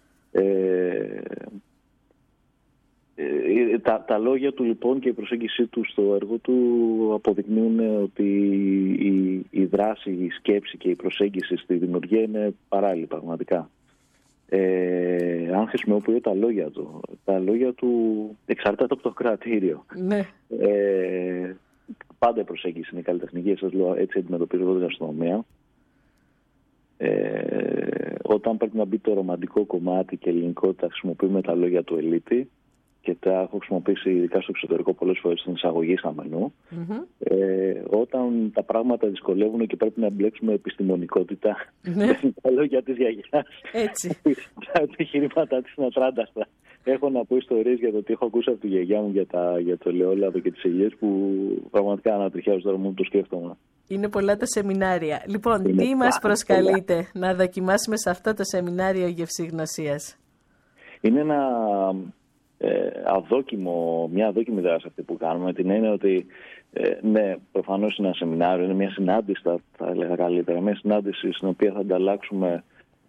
Τα λόγια του λοιπόν και η προσέγγιση του στο έργο του αποδεικνύουν ότι η δράση, η σκέψη και η προσέγγιση στη δημιουργία είναι παράλληλη πραγματικά. Αν χρησιμοποιώ τα λόγια του εξαρτάται από το κρατήριο. Ναι. Πάντα η προσέγγιση είναι καλλιτεχνική, σας λέω, έτσι αντιμετωπίζω εγώ την γαστρονομία. Όταν πρέπει να μπει το ρομαντικό κομμάτι και ελληνικότητα, χρησιμοποιούμε τα λόγια του Ελίτη και τα έχω χρησιμοποιήσει ειδικά στο εξωτερικό πολλές φορές στην εισαγωγή στα μενού. Όταν τα πράγματα δυσκολεύουν και πρέπει να μπλέξουμε επιστημονικότητα, τα λόγια της γιαγιάς, τα επιχειρήματά της είναι ατράνταχτα. Έχω να πω ιστορίες για το τι έχω ακούσει από τη γιαγιά μου για το ελαιόλαδο και τις ελιές που πραγματικά ανατριχιάζω τώρα μόνο το σκέφτομαι. Είναι πολλά τα σεμινάρια. Λοιπόν, τι μας προσκαλείτε να δοκιμάσουμε σε αυτό το σεμινάριο γευσηγνωσίας? Είναι μια αδόκιμη δράση αυτή που κάνουμε. Την έννοια ότι ναι, προφανώς είναι ένα σεμινάριο, είναι μια συνάντηση, θα έλεγα καλύτερα, μια συνάντηση στην οποία θα ανταλλάξουμε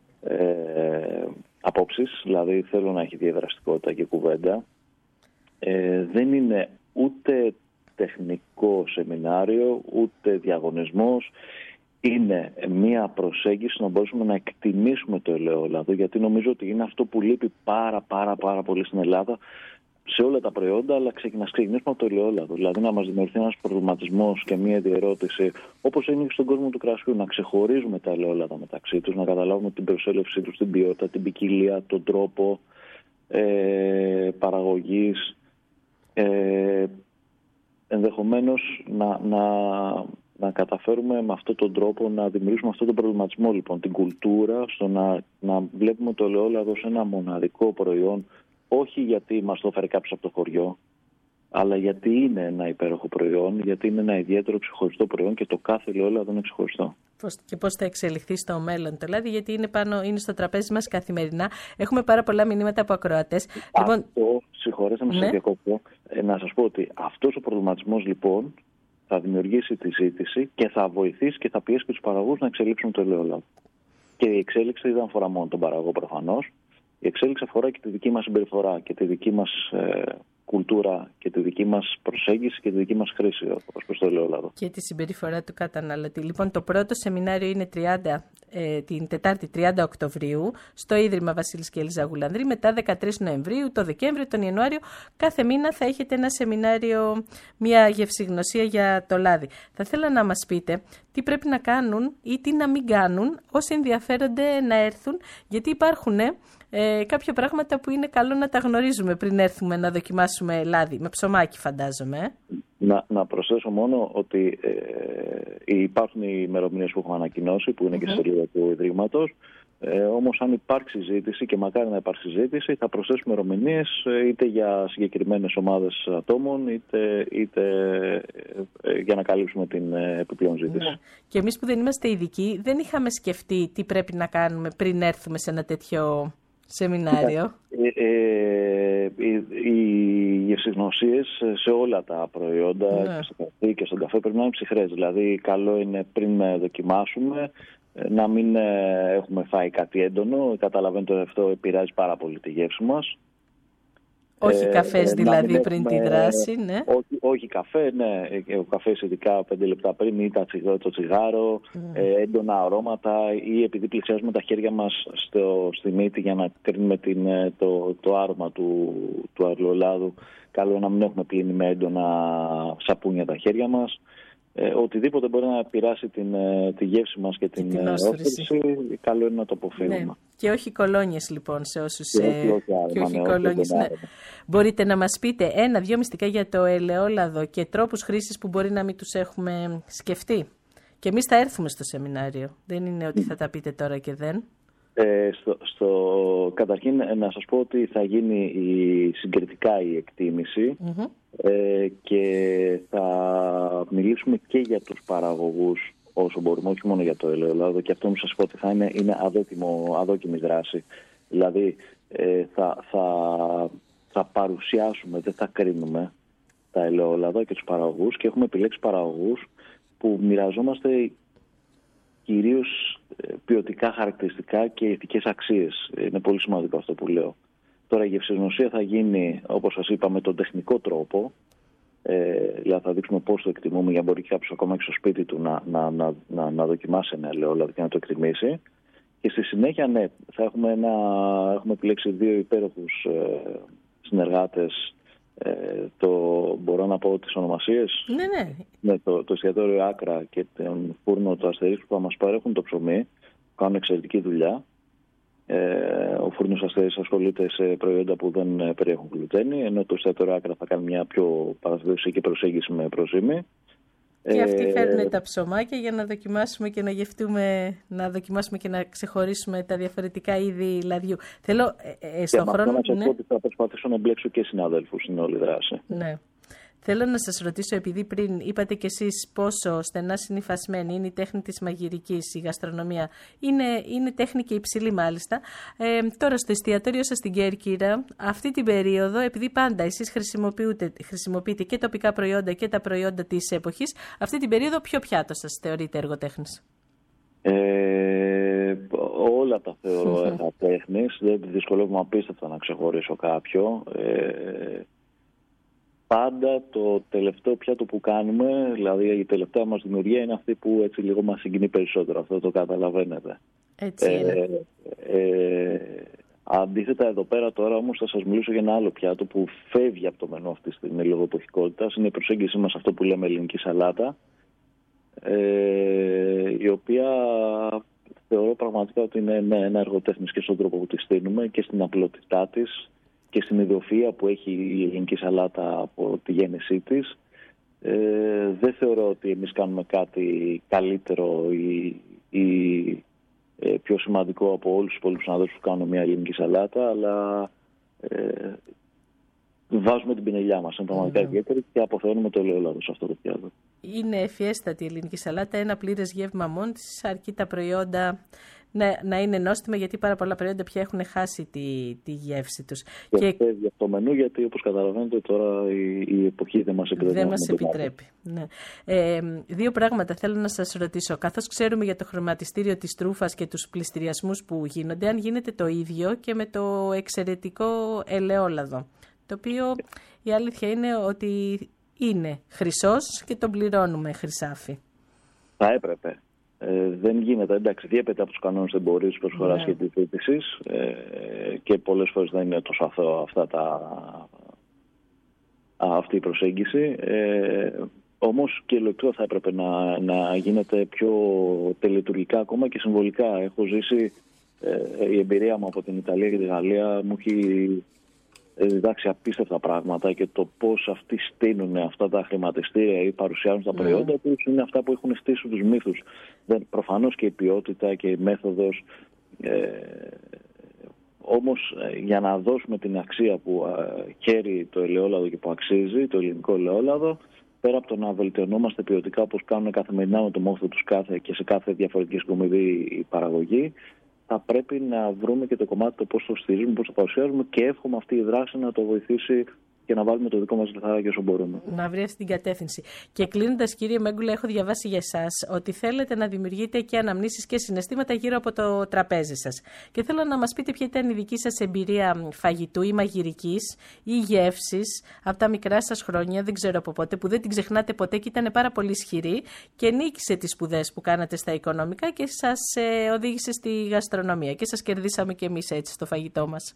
απόψεις, δηλαδή θέλω να έχει διαδραστικότητα και κουβέντα. Δεν είναι ούτε τεχνικό σεμινάριο, ούτε διαγωνισμός. Είναι μια προσέγγιση να μπορέσουμε να εκτιμήσουμε το ελαιόλαδο, γιατί νομίζω ότι είναι αυτό που λείπει πάρα πολύ στην Ελλάδα σε όλα τα προϊόντα, αλλά ξεκινήσουμε από το ελαιόλαδο. Δηλαδή να μας δημιουργηθεί ένας προβληματισμός και μια διερώτηση, όπως είναι και στον κόσμο του κρασιού, να ξεχωρίζουμε τα ελαιόλαδα μεταξύ τους, να καταλάβουμε την προσέλευσή τους, την ποιότητα, την ποικιλία, τον τρόπο παραγωγής. Ενδεχομένως να καταφέρουμε με αυτόν τον τρόπο να δημιουργήσουμε αυτόν τον προβληματισμό, λοιπόν, την κουλτούρα, στο να βλέπουμε το ελαιόλαδο ως ένα μοναδικό προϊόν, όχι γιατί μας το έφερε κάποιος από το χωριό, αλλά γιατί είναι ένα υπέροχο προϊόν, γιατί είναι ένα ιδιαίτερο ξεχωριστό προϊόν και το κάθε ελαιόλαδο είναι ξεχωριστό. Και πώς θα εξελιχθεί στο μέλλον το λάδι, γιατί είναι στο τραπέζι μας καθημερινά. Έχουμε πάρα πολλά μηνύματα από ακροατές. Συγχωρέστε με, σας διακόπτω. Να σας πω ότι αυτός ο προβληματισμός λοιπόν θα δημιουργήσει τη ζήτηση και θα βοηθήσει και θα πιέσει και τους παραγωγούς να εξελίξουν το ελαιόλαδο. Και η εξέλιξη δεν αφορά μόνο τον παραγωγό προφανώς. Η εξέλιξη αφορά και τη δική μας συμπεριφορά και τη δική μας κουλτούρα και τη δική μας προσέγγιση και τη δική μας χρήση ως προς το ελαιόλαδο. Και τη συμπεριφορά του καταναλωτή. Λοιπόν, το πρώτο σεμινάριο είναι την Τετάρτη 30 Οκτωβρίου στο Ίδρυμα Βασίλης και Ελίζα Γουλανδρή, μετά 13 Νοεμβρίου, το Δεκέμβριο, τον Ιανουάριο. Κάθε μήνα θα έχετε ένα σεμινάριο, μια γευσηγνωσία για το λάδι. Θα ήθελα να μας πείτε τι πρέπει να κάνουν ή τι να μην κάνουν όσοι ενδιαφέρονται να έρθουν, γιατί υπάρχουν κάποια πράγματα που είναι καλό να τα γνωρίζουμε πριν έρθουμε να δοκιμάσουμε λάδι, με ψωμάκι φαντάζομαι. Να προσθέσω μόνο ότι υπάρχουν οι ημερομηνίες που έχουμε ανακοινώσει, που είναι και στη σελίδα του Ιδρύματος. Όμως αν υπάρξει ζήτηση, και μακάρι να υπάρξει ζήτηση, θα προσθέσουμε ημερομηνίες είτε για συγκεκριμένες ομάδες ατόμων, είτε για να καλύψουμε την επιπλέον ζήτηση. Ναι. Και εμείς που δεν είμαστε ειδικοί, δεν είχαμε σκεφτεί τι πρέπει να κάνουμε πριν έρθουμε σε ένα τέτοιο σεμινάριο. Οι γευσηγνωσίες σε όλα τα προϊόντα, στο καφέ και στον καφέ, πρέπει να είναι ψυχρές. Δηλαδή, καλό είναι πριν δοκιμάσουμε να μην έχουμε φάει κάτι έντονο. Καταλαβαίνετε ότι αυτό επηρεάζει πάρα πολύ τη γεύση μας. Όχι καφές δηλαδή πριν τη δράση, ναι. Όχι καφέ, ναι. Ο καφές ειδικά 5 λεπτά πριν, ή το τσιγάρο, έντονα αρώματα, ή επειδή πλησιάζουμε τα χέρια μας στη μύτη για να κρίνουμε το άρωμα του ελαιολάδου, καλό να μην έχουμε πλύνει με έντονα σαπούνια τα χέρια μας. οτιδήποτε μπορεί να επηρεάσει τη γεύση μας και την όθρηση, καλό είναι να το αποφύγουμε. Ναι. Και όχι κολόνιες λοιπόν σε όσους... Και όχι κολόνιες, ναι. Μπορείτε να μας πείτε 1-2 μυστικά για το ελαιόλαδο και τρόπους χρήσης που μπορεί να μην τους έχουμε σκεφτεί. Και εμείς θα έρθουμε στο σεμινάριο. Δεν είναι ότι θα τα πείτε τώρα και δεν. Καταρχήν να σας πω ότι θα γίνει συγκριτικά η εκτίμηση και θα μιλήσουμε και για τους παραγωγούς όσο μπορούμε, όχι μόνο για το ελαιόλαδο, και αυτό μου σας πω ότι είναι αδόκιμη δράση. Δηλαδή θα παρουσιάσουμε, δεν θα κρίνουμε τα ελαιόλαδα και τους παραγωγούς, και έχουμε επιλέξει παραγωγούς που μοιραζόμαστε κυρίως ποιοτικά χαρακτηριστικά και ηθικές αξίες. Είναι πολύ σημαντικό αυτό που λέω. Τώρα η γευσηγνωσία θα γίνει, όπως σας είπα, με τον τεχνικό τρόπο. Δηλαδή θα δείξουμε πώς το εκτιμούμε, για να μπορεί κάποιος ακόμα και στο σπίτι του να δοκιμάσει ένα ελαιόλαδο και να το εκτιμήσει. Και στη συνέχεια, ναι, θα έχουμε επιλέξει 2 υπέροχους συνεργάτες. Μπορώ να πω τις ονομασίες. Ναι. Με το εστιατόριο Άκρα και τον φούρνο του Αστερίξ, που θα μας παρέχουν το ψωμί, κάνουν εξαιρετική δουλειά. Ο φούρνος Αστερίξ ασχολείται σε προϊόντα που δεν περιέχουν γλουτένη, ενώ το εστιατόριο Άκρα θα κάνει μια πιο παραδοσιακή προσέγγιση με προζύμι. Και αυτοί φέρνουν τα ψωμάκια για να δοκιμάσουμε και να γευτούμε, να δοκιμάσουμε και να ξεχωρίσουμε τα διαφορετικά είδη λαδιού. Θέλω στον χρόνο... Να σας πω ότι θα προσπαθήσω να εμπλέξω και συναδέλφους στην όλη δράση. Ναι. Θέλω να σας ρωτήσω, επειδή πριν είπατε κι εσείς πόσο στενά συνυφασμένη είναι η τέχνη της μαγειρικής, η γαστρονομία, είναι τέχνη και υψηλή μάλιστα. Τώρα στο εστιατόριο σας στην Κέρκυρα, αυτή την περίοδο, επειδή πάντα εσείς χρησιμοποιείτε και τοπικά προϊόντα και τα προϊόντα της εποχής, αυτή την περίοδο ποιο πιάτο σας θεωρείτε εργοτέχνης? Όλα τα θεωρώ εργοτέχνης, δεν δυσκολεύομαι απίστευτα να ξεχωρίσω κάποιο. Πάντα το τελευταίο πιάτο που κάνουμε, δηλαδή η τελευταία μας δημιουργία, είναι αυτή που έτσι λίγο μας συγκινεί περισσότερο. Αυτό το καταλαβαίνετε. Έτσι είναι. Αντίθετα εδώ πέρα τώρα όμως θα σας μιλήσω για ένα άλλο πιάτο που φεύγει από το μενού αυτή τη στιγμή λόγω εποχικότητας. Είναι η προσέγγιση μας αυτό που λέμε ελληνική σαλάτα, η οποία θεωρώ πραγματικά ότι είναι ένα εργοτέχνης και στον τρόπο που τη στείνουμε και στην απλότητά της και στην ιδιοφυΐα που έχει η ελληνική σαλάτα από τη γέννησή της. Δεν θεωρώ ότι εμείς κάνουμε κάτι καλύτερο ή πιο σημαντικό από όλους τους υπόλοιπους συναδέλφους που κάνουν μια ελληνική σαλάτα, αλλά βάζουμε την πινελιά μας. Είναι πραγματικά ιδιαίτερη και αποθεώνουμε το ελαιόλαδο σε αυτό το πιάτο. Είναι ευφιέστατη η ελληνική σαλάτα, ένα πλήρες γεύμα μόνη της, αρκεί τα προϊόντα να είναι νόστιμα, γιατί πάρα πολλά προϊόντα πια έχουν χάσει τη γεύση τους. Και φεύγει από το μενού, γιατί όπως καταλαβαίνετε τώρα η εποχή δεν μας επιτρέπει. Δεν μας επιτρέπει. Ναι. 2 πράγματα θέλω να σας ρωτήσω. Καθώς ξέρουμε για το χρωματιστήριο της τρούφας και τους πληστηριασμούς που γίνονται, αν γίνεται το ίδιο και με το εξαιρετικό ελαιόλαδο, το οποίο η αλήθεια είναι ότι είναι χρυσός και τον πληρώνουμε χρυσάφι. Θα έπρεπε. Δεν γίνεται, εντάξει, διέπεται από τους κανόνες του εμπορίου, της προσφοράς και της ζήτησης, και πολλές φορές δεν είναι τόσο αθώο αυτή η προσέγγιση. Όμως και λογικό θα έπρεπε να γίνεται πιο τελετουργικά ακόμα και συμβολικά. Έχω ζήσει, η εμπειρία μου από την Ιταλία και τη Γαλλία μου έχει διδάξει απίστευτα πράγματα, και το πώς αυτοί στείνουν αυτά τα χρηματιστήρια ή παρουσιάζουν τα προϊόντα τους είναι αυτά που έχουν στήσει τους μύθους. Προφανώς και η ποιότητα και η μέθοδος, όμως για να δώσουμε την αξία που χαίρει το ελαιόλαδο και που αξίζει το ελληνικό ελαιόλαδο, πέρα από το να βελτιωνόμαστε ποιοτικά όπως κάνουν καθημερινά με το μόχθο τους και σε κάθε διαφορετική συγκομιδή η παραγωγή, θα πρέπει να βρούμε και το κομμάτι το πώς το στηρίζουμε, πώς το παρουσιάζουμε, και εύχομαι αυτή η δράση να το βοηθήσει και να βάλουμε το δικό μας λιθαράκι όσο μπορούμε. Να βρει αυτή την κατεύθυνση. Και κλείνοντας, κύριε Μέγκουλα, έχω διαβάσει για εσάς ότι θέλετε να δημιουργείτε και αναμνήσεις και συναισθήματα γύρω από το τραπέζι σας. Και θέλω να μας πείτε ποια ήταν η δική σας εμπειρία φαγητού ή μαγειρικής ή γεύσης από τα μικρά σας χρόνια, δεν ξέρω από πότε, που δεν την ξεχνάτε ποτέ και ήταν πάρα πολύ ισχυρή και νίκησε τις σπουδές που κάνατε στα οικονομικά και σας οδήγησε στη γαστρονομία. Και σας κερδίσαμε κι εμείς έτσι στο φαγητό μας.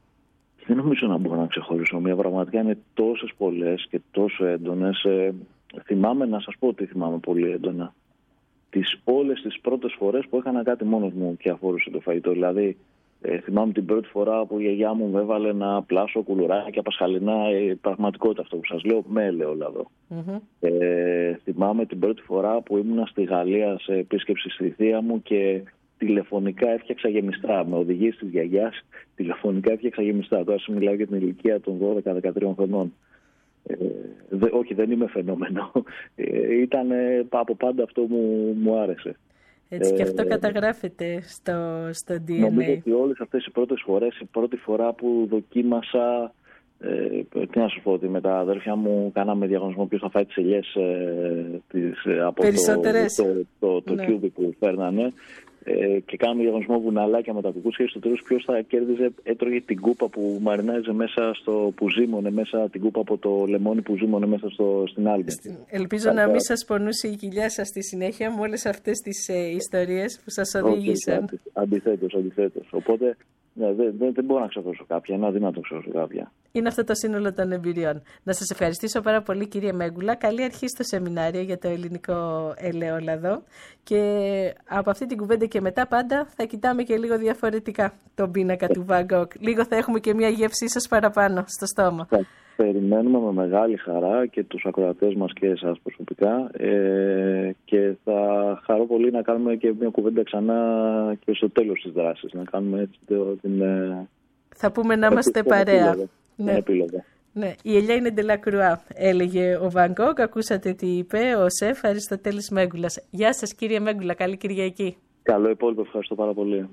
Δεν νομίζω να μπορώ να ξεχωρίσω μία. Πραγματικά είναι τόσες πολλές και τόσο έντονες. θυμάμαι, να σας πω ότι θυμάμαι πολύ έντονα. Όλες τις πρώτες φορές που έκανα κάτι μόνος μου και αφορούσε το φαγητό. Δηλαδή, θυμάμαι την πρώτη φορά που η γιαγιά μου με έβαλε να πλάσω κουλουράκια πασχαλινά, πραγματικότητα αυτό που σας λέω, με ελαιόλαδο. Θυμάμαι την πρώτη φορά που ήμουνα στη Γαλλία σε επίσκεψη στη θεία μου και τηλεφωνικά έφτιαξα γεμιστά. Με οδηγίες της γιαγιάς, τηλεφωνικά έφτιαξα γεμιστά. Τώρα σου μιλάω για την ηλικία των 12-13 χρονών. Όχι, δεν είμαι φαινόμενο. Ήταν από πάντα αυτό μου άρεσε. Έτσι και αυτό καταγράφεται στο DNA. Νομίζω ότι όλες αυτές οι πρώτες φορές, η πρώτη φορά που δοκίμασα, τι να σου πω, ότι με τα αδέρφια μου κάναμε διαγωνισμό ποιος θα φάει τις ελιές από το κιούμπι που φέρνανε, και κάναμε διαγωνισμό βουναλάκια με τα κουκούτσια, και στο τέλος ποιος θα κέρδιζε έτρωγε την κούπα που μαρινάριζε μέσα που ζύμωνε μέσα, την κούπα από το λεμόνι που ζύμωνε μέσα στην άλμπη. Ελπίζω να μην σας πονούσε η κοιλιά σας στη συνέχεια με όλες αυτές τις ιστορίες που σας οδήγησαν. Αντιθέτως. Οπότε δεν μπορώ να ξεχωρίσω κάποια, είναι αδύνατο να ξεχωρίσω κάποια. Είναι αυτό το σύνολο των εμπειριών. Να σας ευχαριστήσω πάρα πολύ, κύριε Μέγκουλα. Καλή αρχή στο σεμινάριο για το ελληνικό ελαιόλαδο. Και από αυτή την κουβέντα και μετά πάντα θα κοιτάμε και λίγο διαφορετικά τον πίνακα του Van Gogh. Λίγο θα έχουμε και μια γεύσή σας παραπάνω στο στόμα. Περιμένουμε με μεγάλη χαρά και τους ακροατές μας και εσάς προσωπικά, και θα χαρώ πολύ να κάνουμε και μια κουβέντα ξανά και στο τέλος της δράσης. Να κάνουμε έτσι θα πούμε να είμαστε παρέα. Ναι. Επίλογα. Ναι. Η ελιά είναι ντελακρουά, έλεγε ο Van Gogh. Ακούσατε τι είπε ο σεφ Αριστοτέλης Μέγκουλας. Γεια σας, κύριε Μέγκουλα, καλή Κυριακή. Καλό υπόλοιπο, ευχαριστώ πάρα πολύ.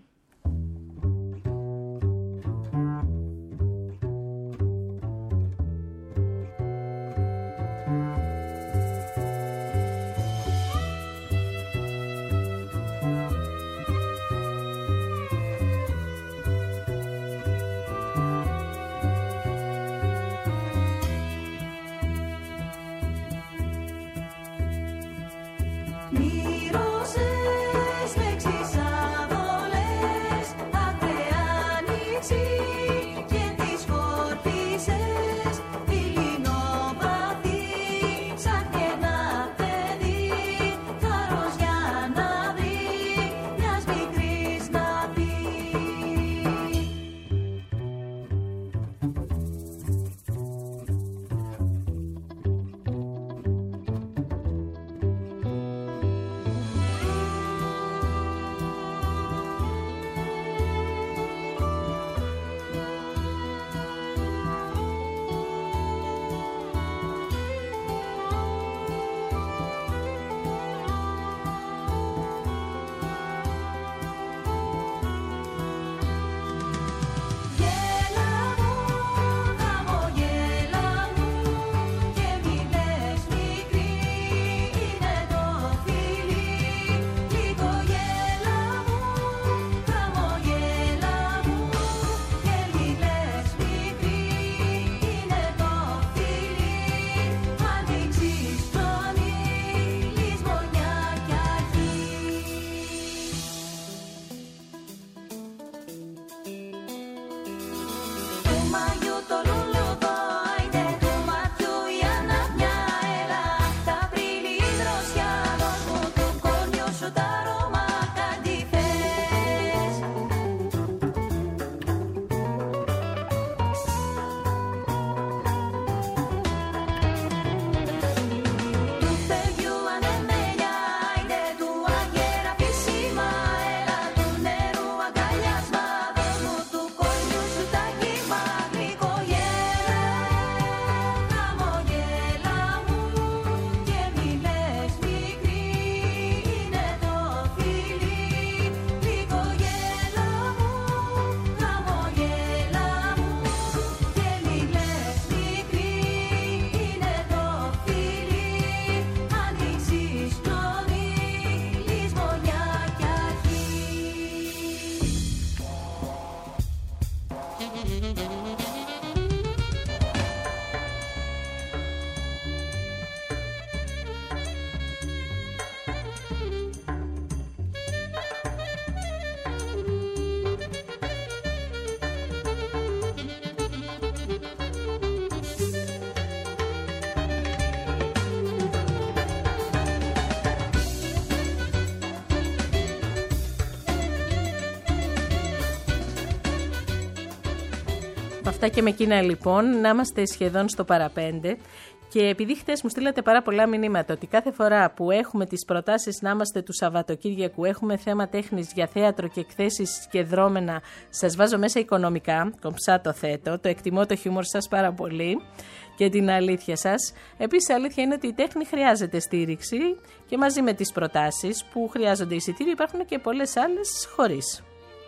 Αυτά και με εκείνα λοιπόν, να είμαστε σχεδόν στο παραπέντε. Και επειδή χτες μου στείλατε πάρα πολλά μηνύματα ότι κάθε φορά που έχουμε τις προτάσεις να είμαστε του Σαββατοκύριακου, έχουμε θέμα τέχνης για θέατρο και εκθέσεις και δρόμενα, σας βάζω μέσα οικονομικά, κομψά το θέτω, το εκτιμώ το χιούμορ σας πάρα πολύ και την αλήθεια σας. Επίσης, η αλήθεια είναι ότι η τέχνη χρειάζεται στήριξη και μαζί με τις προτάσεις που χρειάζονται εισιτήριο υπάρχουν και πολλές άλλες χωρίς.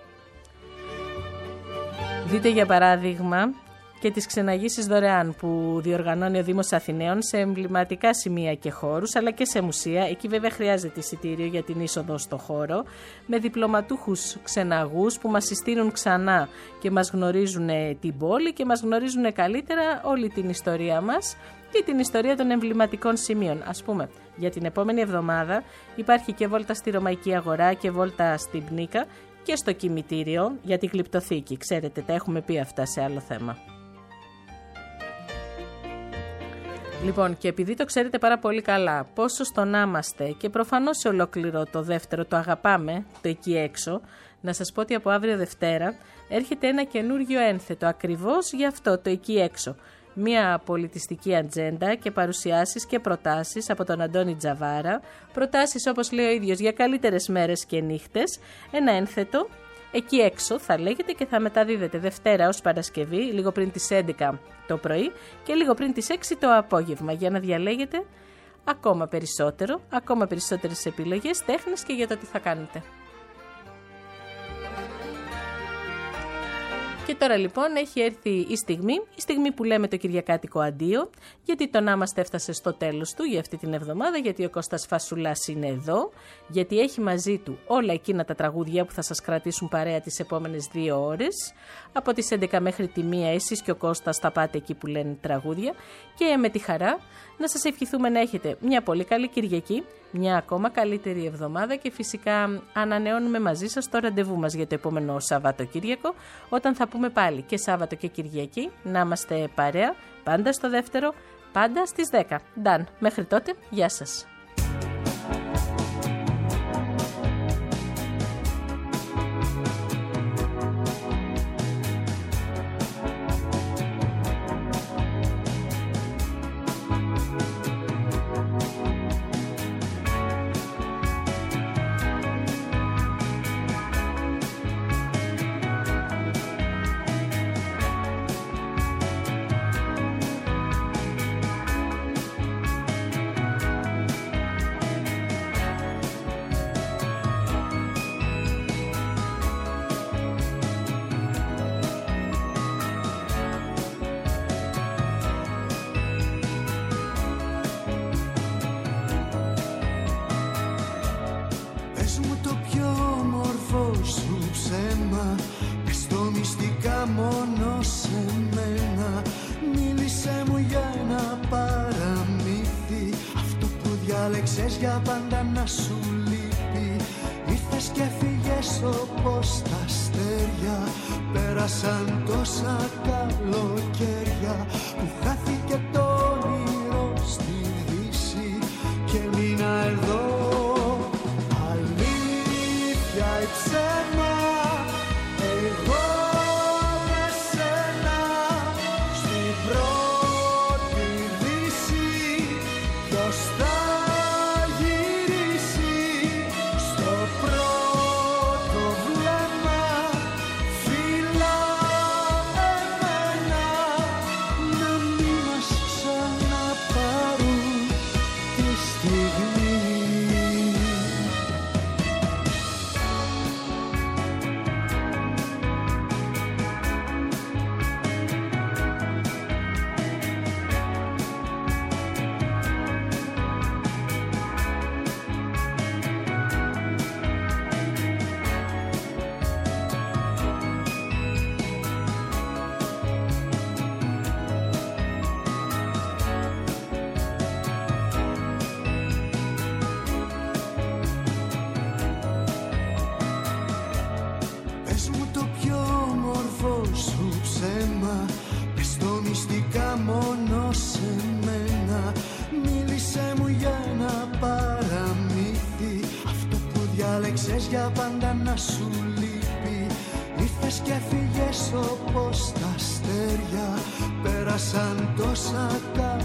Δείτε για παράδειγμα και τις ξεναγήσεις δωρεάν που διοργανώνει ο Δήμος Αθηναίων σε εμβληματικά σημεία και χώρους, αλλά και σε μουσεία. Εκεί βέβαια χρειάζεται εισιτήριο για την είσοδο στο χώρο, με διπλωματούχους ξεναγούς που μας συστήνουν ξανά και μας γνωρίζουν την πόλη και μας γνωρίζουν καλύτερα όλη την ιστορία μας και την ιστορία των εμβληματικών σημείων. Ας πούμε, για την επόμενη εβδομάδα υπάρχει και βόλτα στη Ρωμαϊκή Αγορά και βόλτα στην Πνίκα και στο κημητήριο για την Γλυπτοθήκη. Ξέρετε, τα έχουμε πει αυτά σε άλλο θέμα. Λοιπόν, και επειδή το ξέρετε πάρα πολύ καλά, πόσο στο να είμαστε και προφανώς σε ολόκληρο το δεύτερο το αγαπάμε, το εκεί έξω, να σας πω ότι από αύριο Δευτέρα έρχεται ένα καινούργιο ένθετο ακριβώς γι' αυτό, το εκεί έξω. Μια πολιτιστική ατζέντα και παρουσιάσεις και προτάσεις από τον Αντώνη Τζαβάρα, προτάσεις όπως λέει ο ίδιος για καλύτερες μέρες και νύχτες, ένα ένθετο. Εκεί έξω θα λέγεται και θα μεταδίδεται Δευτέρα ως Παρασκευή, λίγο πριν τις 11 το πρωί και λίγο πριν τις 6 το απόγευμα, για να διαλέγετε ακόμα περισσότερες επιλογές τέχνης και για το τι θα κάνετε. Και τώρα λοιπόν έχει έρθει η στιγμή που λέμε το κυριακάτικο αντίο, γιατί το να μας έφτασε στο τέλος του για αυτή την εβδομάδα, γιατί ο Κώστας Φασουλάς είναι εδώ, γιατί έχει μαζί του όλα εκείνα τα τραγούδια που θα σας κρατήσουν παρέα τις επόμενες 2 ώρες, από τις 11 μέχρι τη 1 εσείς και ο Κώστας θα πάτε εκεί που λένε τραγούδια και με τη χαρά να σας ευχηθούμε να έχετε μια πολύ καλή Κυριακή, μια ακόμα καλύτερη εβδομάδα και φυσικά ανανεώνουμε μαζί σας το ραντεβού μας για το επόμενο Σαββατοκύριακο, όταν θα πούμε πάλι και Σάββατο και Κυριακή να είμαστε παρέα, πάντα στο δεύτερο, πάντα στις 10. Ντάν, μέχρι τότε, γεια σας. Μόνο σε μένα μίλησέ μου για ένα παραμύθι, αυτό που διάλεξες για πάντα να σου λείπει. Ήρθες και φύγες όπως τα αστέρια, πέρασαν τόσα καλοκαίρια που χάθηκε το όνειρο στη δύση και μείνα εδώ. Αλήθεια ή ψέμα, εγώ μόνο σε μένα μίλησέ μου για ένα παραμύθι, αυτό που διάλεξες για πάντα να σου λείπει. Ήρθες και φύγες όπως τα αστέρια. αστέρια, πέρασαν τόσα τα